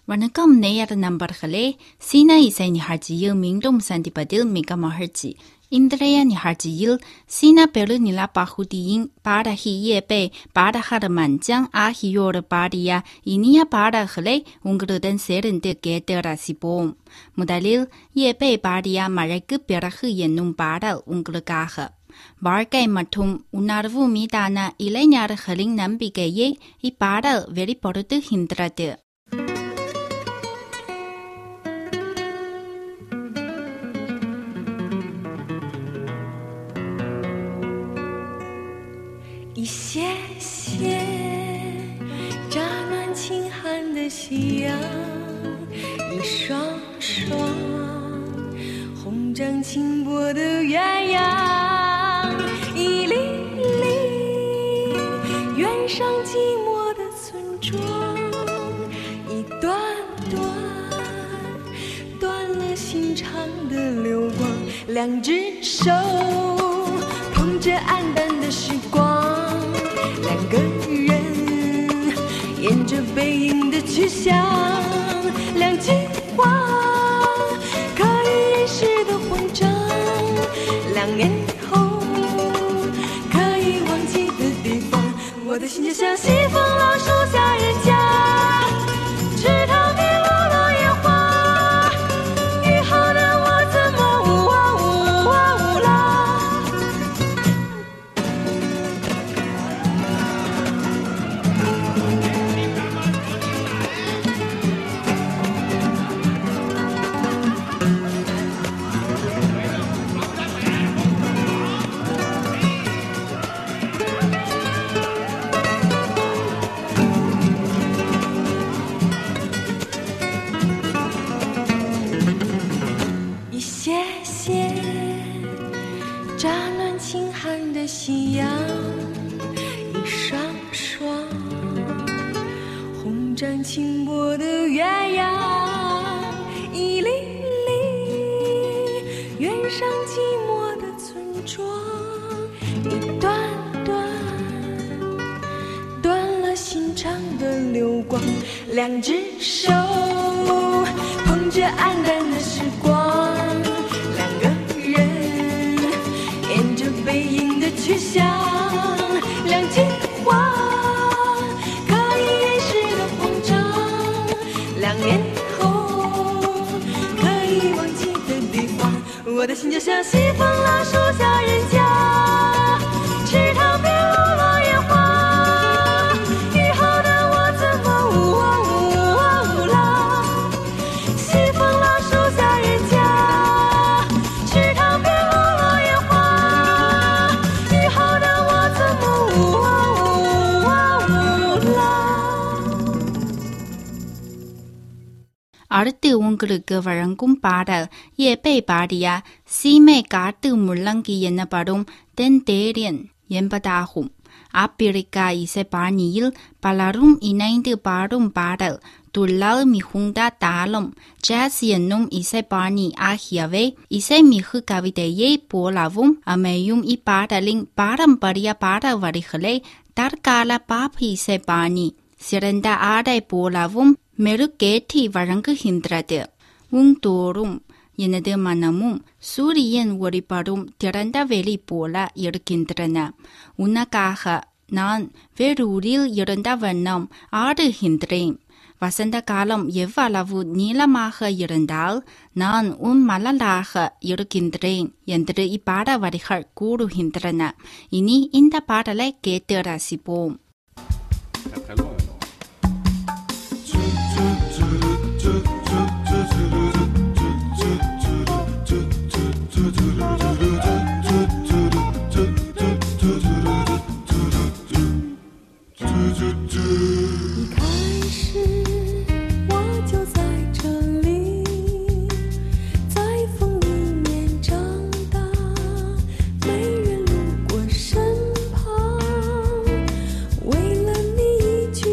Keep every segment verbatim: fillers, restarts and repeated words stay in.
வணக்கம் நேயர் நண்பர்களே, சீன இசை நிகழ்ச்சியில் மீண்டும் சந்திப்பதில் மிக மகிழ்ச்சி. இன்றைய நிகழ்ச்சியில் சீன பெருநில பகுதியின் பாடகி ஏபை, பாடகர் மஞ்சாங் ஆகியோர் பாடிய இனிய பாடல்களை உங்களுடன் சேர்ந்து கேட்டு ரசிப்போம். முதலில் ஏபை பாடிய மழைக்கு பிறகு என்னும் பாடல் உங்களுக்காக. வாழ்க்கை மற்றும் உணர்வு மீதான இளைஞர்களின் நம்பிக்கையை இப்பாடல் வெளிப்படுத்துகின்றது. 一些些乍暖轻寒的夕阳，一双双红掌轻薄的鸳鸯，一粒粒远上寂寞的村庄，一段段断了心肠的流光，两只手捧着黯淡的时光，两个人沿着背影的去向，两句话可以掩饰的慌张，两年后可以忘记的地方，我的心就像西风老树下人家，池塘边落落叶花，雨后的我怎么呜啊呜啊呜啦。乍暖轻寒的夕阳，一双双红掌轻薄的鸳鸯，一粒粒远上寂寞的村庄，一段段断了心肠的流光，两只手捧着黯淡的时光，背影的去向，两句话可以掩饰的慌张，两年后可以忘记的地方，我的心就像西风老树下人家，池塘边落落叶花，雨后的我怎么呜啊呜啊呜啦，西风老树下人家，池塘边落落叶花， அடுத்து உங்களுக்கு வழங்கும் பாடல் ஏபை பாடிய சீமை காட்டு முள்ளங்கி எனப்படும் தென் தேரியன் என்பதாகும். ஆப்பிரிக்கா இசைப்பாணியில் பலரும் இணைந்து பாடும் பாடல், துள்ளல் மிகுந்த தாளம், ஜாஸ் என்னும் இசைப்பாணி ஆகியவை இசைமிகு கவிதையை போலவும் அமையும் இப்பாடலின் பாரம்பரிய பாடல் வரிகளை தற்கால பாப் இசைப்பாணி சிறந்த ஆடை போலவும் மெருகேற்றி வழங்குகின்றது. உங்தோறும் எனது மனமும் சூரியன் ஒளிபடும் திறந்த வெளி போல இருக்கின்றன. உனக்காக நான் வேறூரில் இருந்த வண்ணம் ஆடுகின்றேன். வசந்த காலம் எவ்வளவு நீளமாக இருந்தால் நான் உன் மலராக இருக்கின்றேன் என்று இப்பாட வரிகள் கூறுகின்றன. இனி இந்த பாடலை கேட்டு ரசிப்போம். 为了你一句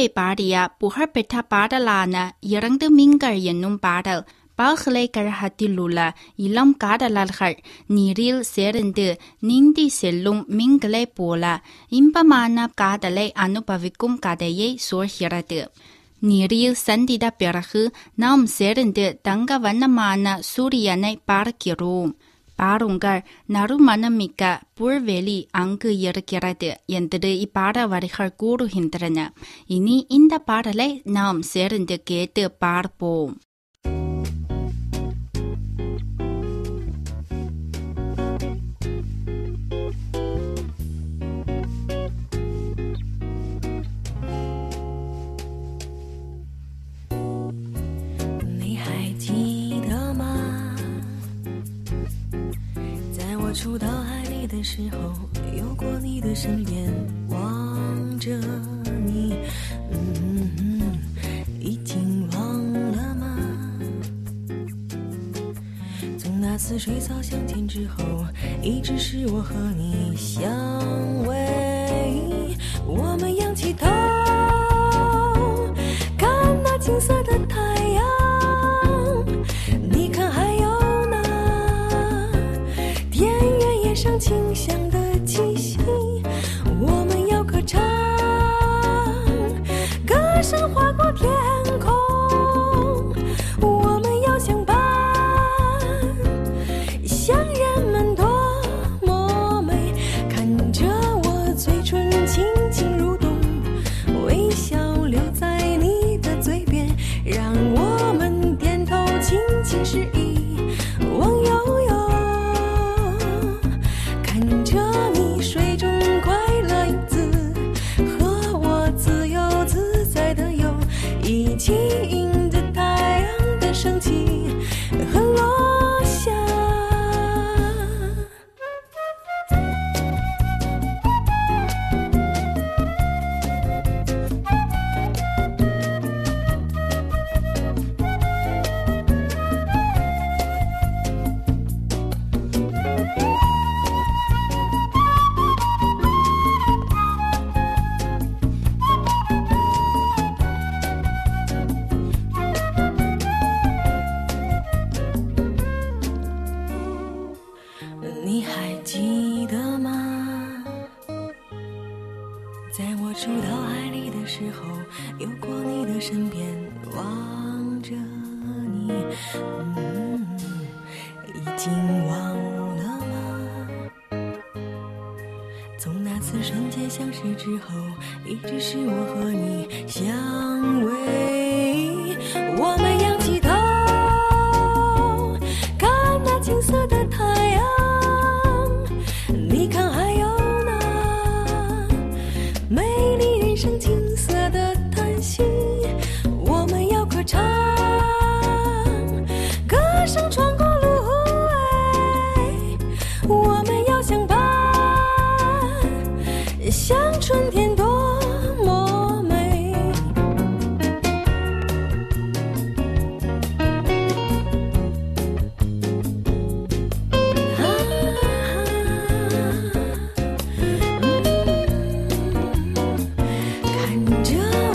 பாடிய புகழ்பெற்ற பாடலான இரண்டு மீன்கள் என்னும் பாடல் பல்கலைக்கழகத்தில் உள்ள இளம் காதலர்கள் நீரில் சேர்ந்து நீந்தி செல்லும் மீன்களைப் போல இன்பமான காதலை அனுபவிக்கும் கதையை சொல்கிறது. நீரில் சந்தித்த பிறகு நாம் சேர்ந்து தங்க வண்ணமான சூரியனை பார்க்கிறோம். பாருங்கள், நறுமணமிக்க புல்வெளி அங்கு இருக்கிறது என்று இப்பாட வரிகள் கூறுகின்றன. இனி இந்த பாடலை நாம் சேர்ந்து கேட்டு பார்ப்போம். 触到海里的时候，游过你的身边，望着你，嗯，已经忘了吗？从那次水草相见之后，一直是我和你相偎。我们仰起头，看那金色的太阳，你看还有上清香的气息，我们要歌唱，歌声划过天空，我们要相伴，像人们多么美，看着我嘴唇轻轻蠕动，微笑留在你的嘴边，让我们点头轻轻示意，望悠悠看着你水中快乐影子，和我自由自在的游，一起迎着太阳的升起和落下。你还记得吗？在我触到海里的时候，游过你的身边，望着你，嗯，已经忘了吗？从那次瞬间相识之后，一直是我和你相偎。我们仰起头，看那金色的太阳，你看还有那美丽人生金色的叹息，我们要歌唱，歌声穿过芦苇，我们要相伴，像春天多么美。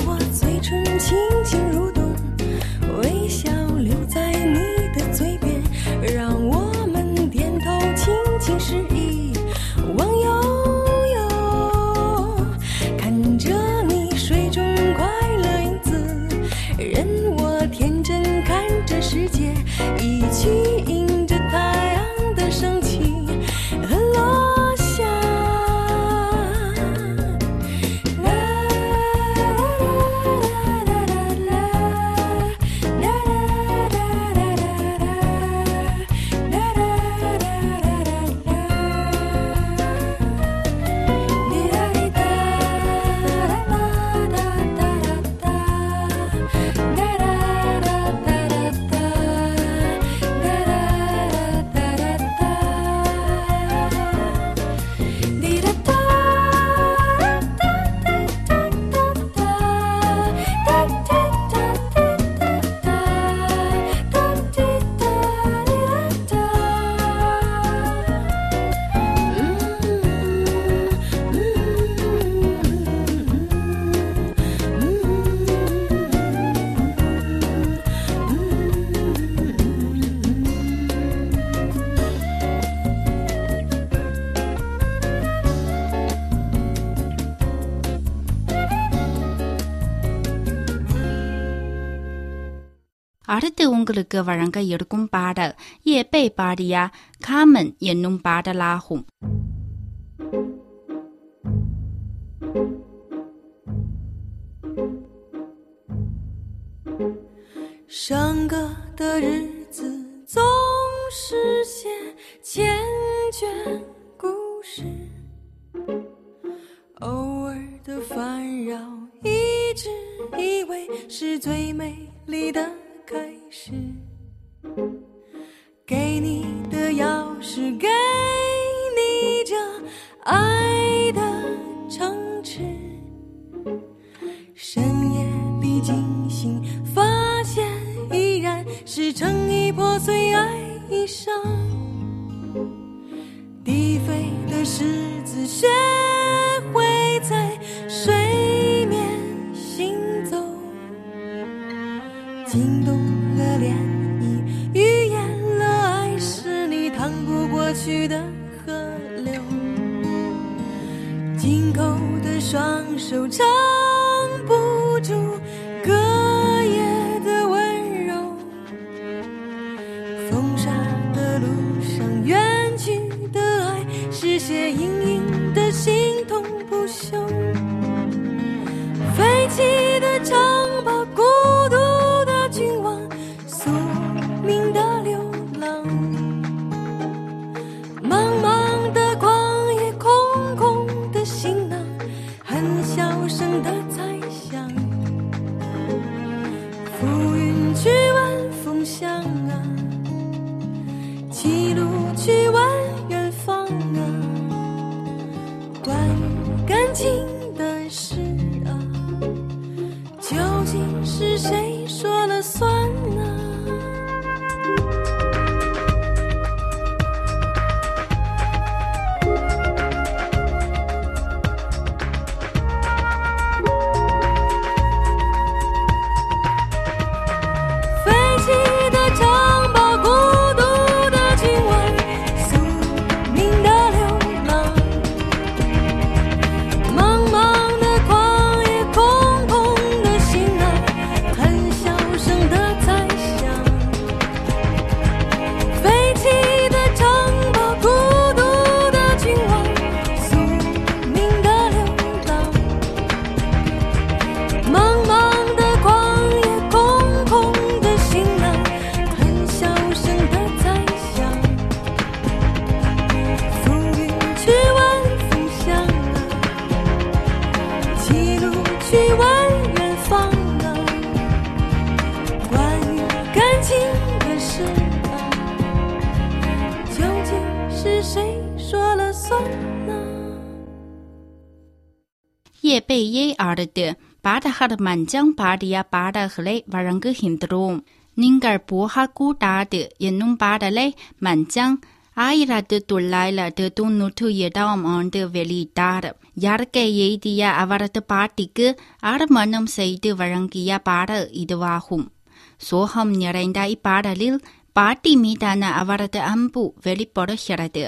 轻轻蠕动，微笑留在你的嘴边， அடுத்து உங்களுக்கு வழங்க இருக்கும் பாடல் ஏபே பாடிய காமன் என்னும் பாடலாகும். 上课的日子总是写千卷故事，偶尔的烦扰一直以为是最美丽的开始，给你的钥匙，给你这爱的城池，深夜里惊醒发现依然是诚意破碎爱一生，低飞的狮子学会在水面行走，惊动了涟漪，预言了爱是你趟不过去的河流，紧扣的双手撑不住隔夜的温柔，风沙的路上远去的爱是些隐隐的心痛不休，废弃的城堡，孤独的君王，宿命的流浪，茫茫的旷野，空空的行囊，很小声的猜想，浮云去问风向啊，歧路去问远方啊，关于感情的事啊，究竟是谁说了算呢？ ஏபேயை அடுத்து பாடகர் மஞ்சள் பாடிய பாடல்களை வழங்குகின்றோம். நீங்கள் போகக்கூடாது என்னும் பாடலை மஞ்சள் ஆயிரத்து தொள்ளாயிரத்து தொன்னூற்றி எட்டாம் ஆண்டு வெளியிட்டார். இயற்கை எழுதிய அவரது பாட்டிக்கு அர்ப்பணம் செய்து வழங்கிய பாடல் இதுவாகும். சோகம் நிறைந்த இப்பாடலில் பாட்டி மீதான அவரது அன்பு வெளிப்படுகிறது.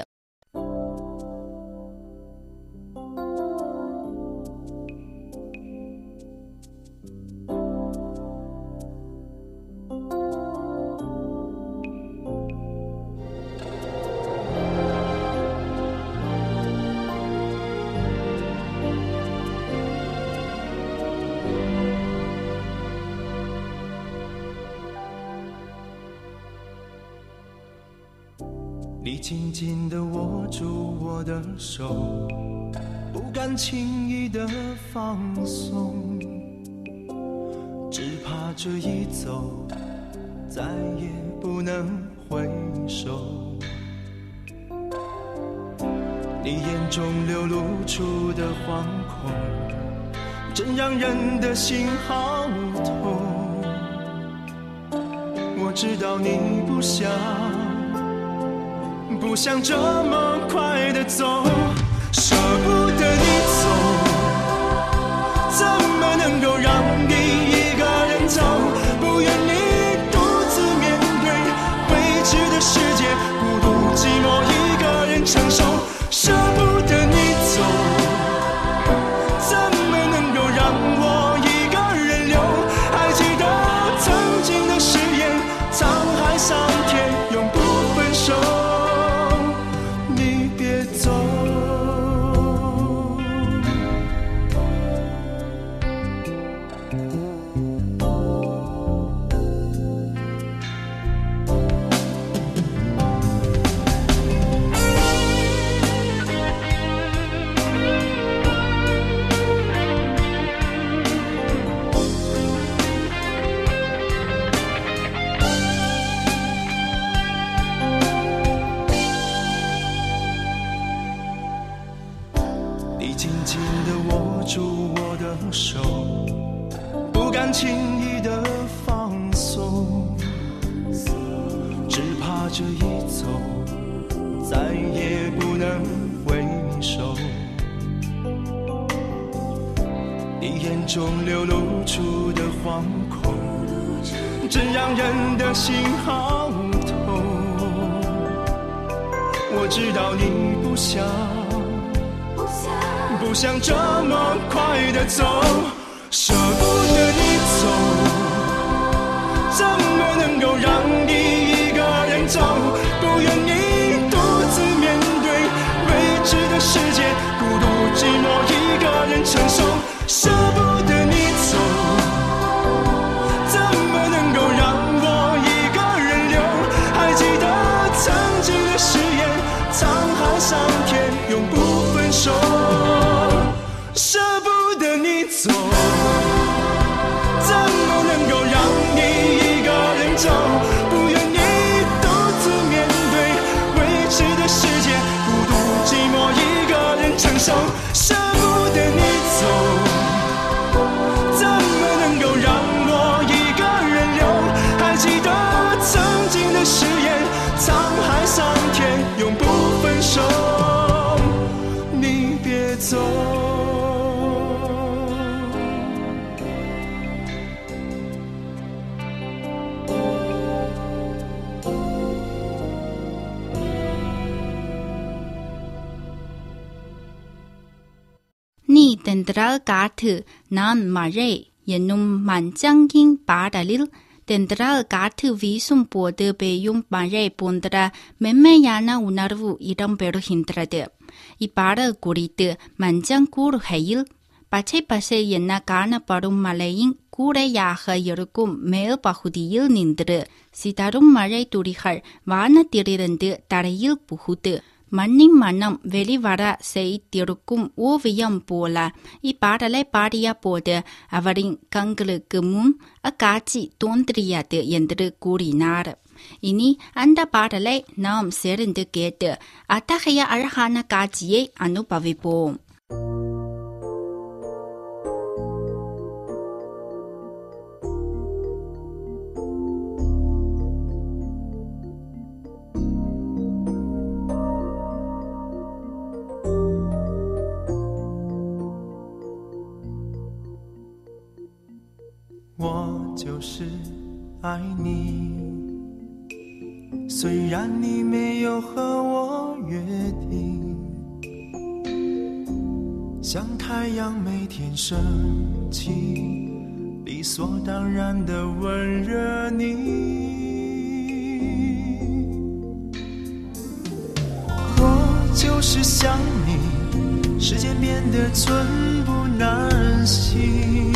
你紧紧地握住我的手，不敢轻易地放松，只怕这一走再也不能回首。你眼中流露出的惶恐，真让人的心好痛。我知道你不想不想这么快地走，舍不得你走，怎么能够让你一个人走？不愿你独自面对未知的世界，孤独寂寞一个人承受。舍不得你走，怎么能够让我一个人留？还记得曾经的誓言， 这一走，再也不能回首。你眼中流露出的惶恐，真让人的心好痛。我知道你不想不想这么快的走，舍不得你走，怎么能够让你一个人走？不愿你独自面对未知的世界，孤独寂寞一个人承受。舍不得你走，怎么能够让我一个人留？还记得曾经的誓言，沧海桑田永不分手。舍不得你走，怎么能够让你一个人走？不愿你独自面对未知的世界，孤独寂寞一个人承受。舍不得你走，怎么能够让我一个人留？还记得曾经的誓言，沧海桑田永不分手。你别走， നീ തെന്ത്രകാറ്റ് നാം മഴை என்னும் மஞ்சங்கின் பாடலில் தென்றல் காற்று வீசும் போது பெய்யும் மழை போன்ற மென்மையான உணர்வு இடம்பெறுகின்றது. இப்பாடல் குறித்து மஞ்சங் கூறுகையில், பச்சை பசை என காணப்படும் மலையின் கூடையாக இருக்கும் மேல் பகுதியில் நின்று சிதறும் மழை துளிகள் வானத்திலிருந்து தரையில் புகுந்து மண்ணின் மனம் வெளிவர செய்திருக்கும் ஓவியம் போல இப்பாடலை பாடிய போது அவரின் கண்களுக்கு முன் அக்காட்சி தோன்றியது என்று கூறினார். இனி அந்த பாடலை நாம் சேர்ந்து கேட்டு அத்தகைய அழகான காட்சியை அனுபவிப்போம். 我就是爱你，虽然你没有和我约定，像太阳每天升起，理所当然的温热你。我就是想你，时间变得寸步难行，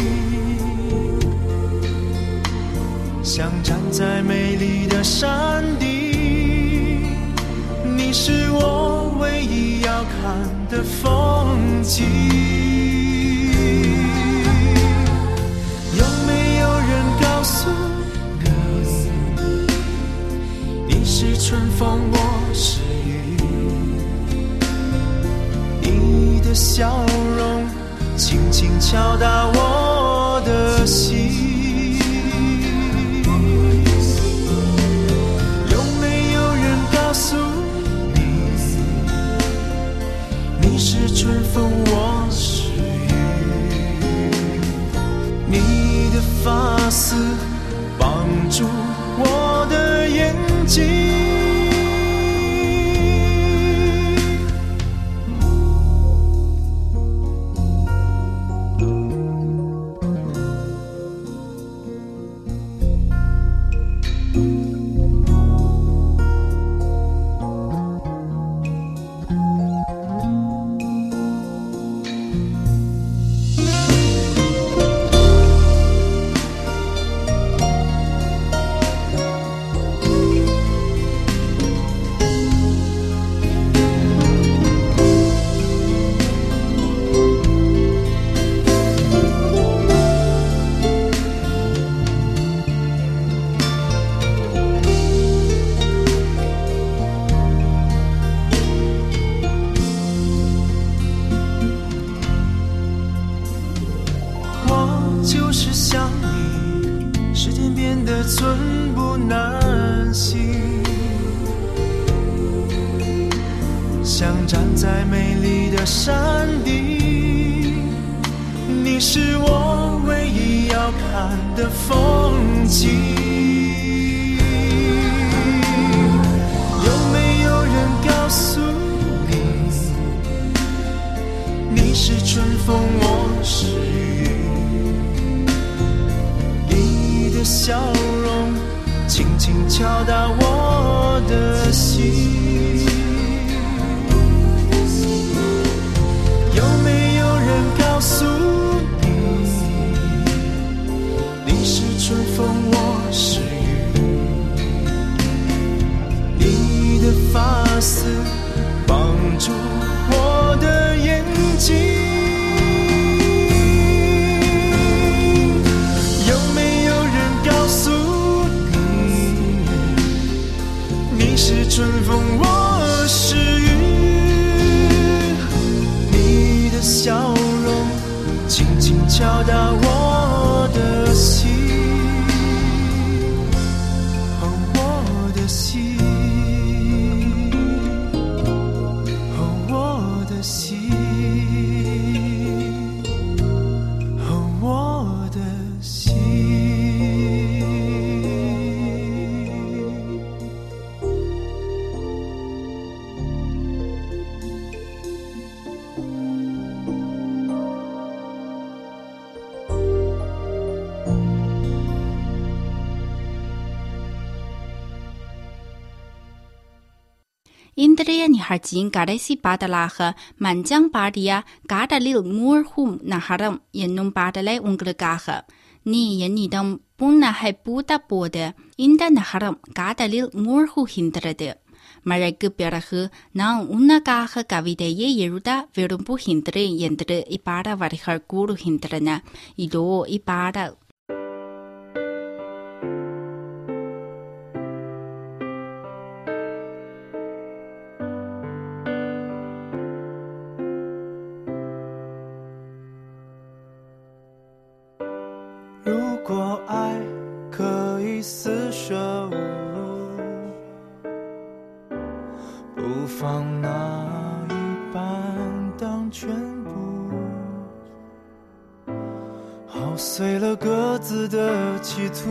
像站在美丽的山顶，你是我唯一要看的风景。有没有人告诉你，你是春风，我是雨，你的笑容轻轻敲打我的心。春风我是雨，你的发丝绑住我的眼睛。就是想你，时间变得寸步难行， 像站在美丽的山顶，你是我唯一要看的风景。有没有人告诉你，你是春风，我是雨，你的笑容轻轻敲打我的心。有没有人告诉你，你是春风，我是雨，你的发丝绑住我的眼睛。有没有人告诉你，你是春风，我是雨，你的笑容轻轻敲打我的心，哦，我的心，哦，我的心，哦，我的心。 Indria ni harjin garesi padalaha manjang padia gadalil murhum naharam yennum padalai unglagaha. Ni yennidam punna hai puta pode inda naharam gadalil murhu hindrade. Maraggu perahu na unnagaha kavideye yeruda verumpu hindre yendre ipada varihar guru hindrana. Ido ipada 如果爱可以四舍五入，不妨拿一半当全部，好碎了各自的企图，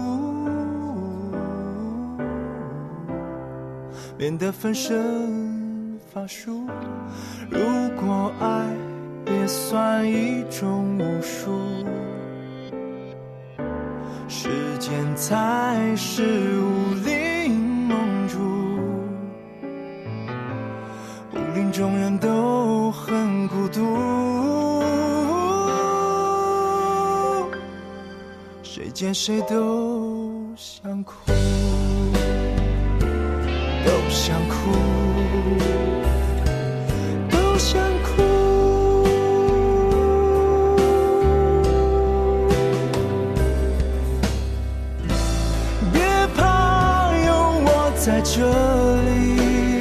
免得分身乏术。如果爱也算一种武术，时间才是武林盟主，武林中人都很孤独，谁见谁都想哭，都想哭，都想哭。在这里，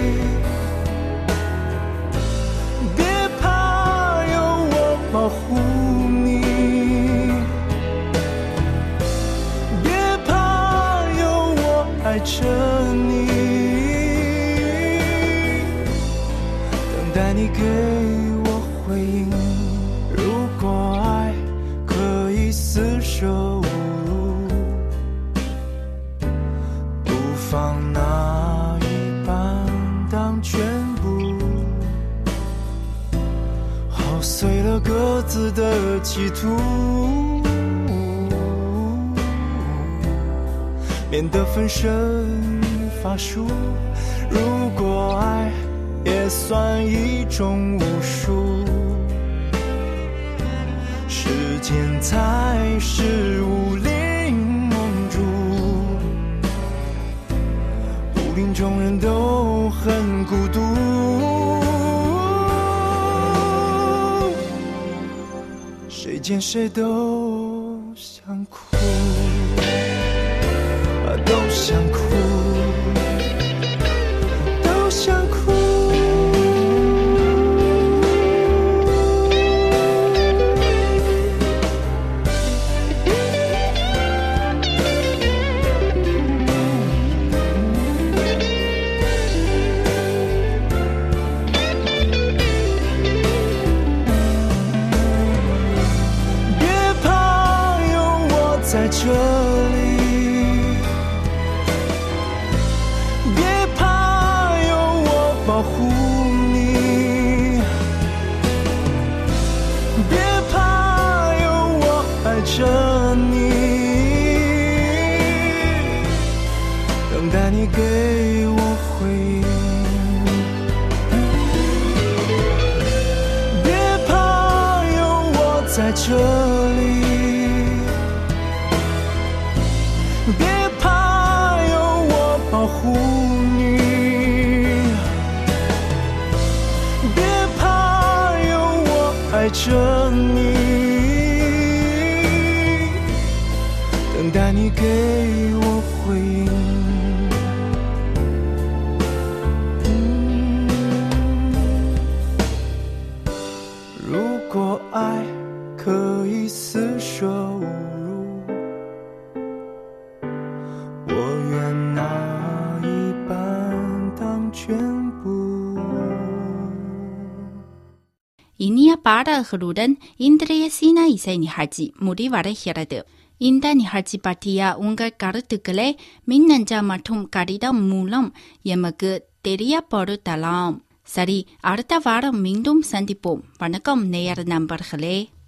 别怕，有我保护你，别怕，有我爱着你，等待你给我回应。如果爱可以四舍五入，不妨拿一半当全部，好碎了各自的企图，免得分身乏术。如果爱也算一种武术，时间才是武林盟主，武林中人都很孤独，谁见谁都想哭，都想哭，都想哭。 等待你给我回应。别怕，有我在这里。别怕，有我保护你。别怕，有我爱着你。等待你给我回应。嗯，如果爱可以厮守无辱，我愿拿一半当全部。 இனிய பாடல்களுடன் இன்றைய சீனா இசை நிகழ்ச்சி முடிவடைகிறது. இந்த நிகழ்ச்சி பற்றிய உங்கள் கருத்துக்களை மின்னஞ்சல் மற்றும் கடிதம் மூலம் எமக்கு தெரியப்படுத்தலாம். சரி, அடுத்த வாரம் மீண்டும் சந்திப்போம். வணக்கம் நேயர் நண்பர்களே.